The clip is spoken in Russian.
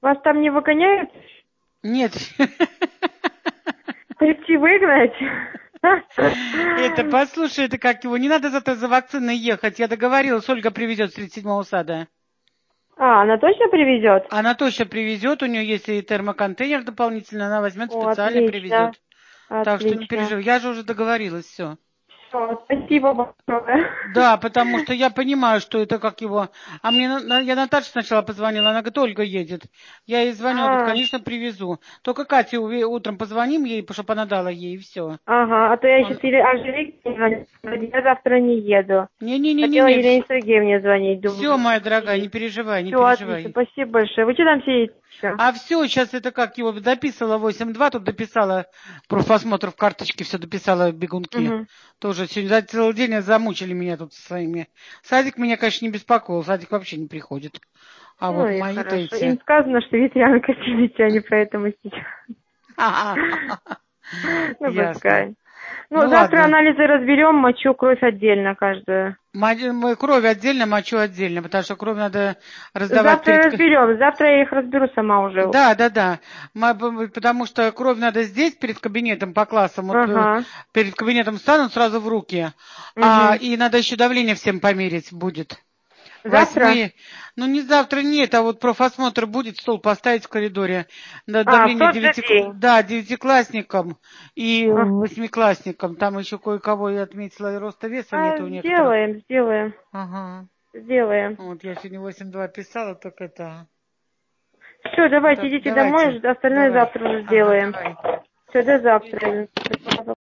Вас там не выгоняют? Нет. Прийти выгнать? Это, послушай, это как его, не надо зато за вакциной ехать. Я договорилась, Ольга привезет с 37-го сада. А, она точно привезет? Она точно привезет, у нее есть и термоконтейнер дополнительно, она возьмет О, специально и отлично. привезет. Так что не Отлично. переживай, я же уже договорилась, все. Всё, спасибо большое. Да, потому что я понимаю, что это как его... А мне, я Наташе сначала позвонила, она говорит, Ольга едет. Я ей звоню, она говорит, А, конечно, привезу. Только Кате утром позвоним ей, чтобы она дала ей, и все. ага, а то я сейчас Анжелике не звоню, я завтра не еду. Хотела Не-не-не-не-не, Елене Сергеевне звонить, все, думаю, моя дорогая, не сидит. переживай, не Все, отлично, переживай. спасибо большое. Вы что там сидите? А все, сейчас это как его дописала 8.2, тут дописала профосмотр в карточке, все дописала бегунки. Угу. Тоже сегодня за целый день замучили меня тут со своими. Садик меня, конечно, не беспокоил, садик вообще не приходит. А Ну вот и мои-то хорошо. эти... Им сказано, что ветрянка сидите, они поэтому сидят. Ну, Ясно. пускай. Ну, Ну завтра ладно. анализы разберем, мочу, кровь отдельно каждую. Кровь отдельно, мочу отдельно, потому что кровь надо раздавать Завтра перед... разберем, завтра я их разберу сама уже. Да, да, да. Потому что кровь надо здесь, перед кабинетом по классам. Вот Ага. перед кабинетом станут сразу в руки. Угу. И надо еще давление всем померить будет. Завтра? 8. Ну, не завтра нет, а вот профосмотр будет, стол поставить в коридоре. А, в Давление тот же день. да, девятиклассникам и А, восьмиклассникам. Там еще кое-кого я отметила, и роста веса нет у некоторых. сделаем, сделаем, Ага. сделаем. Вот я сегодня 8.2 писала, только это... Все, давайте, идите домой, Давайте, остальное давай. завтра уже Ага, сделаем. давай. Все, до завтра.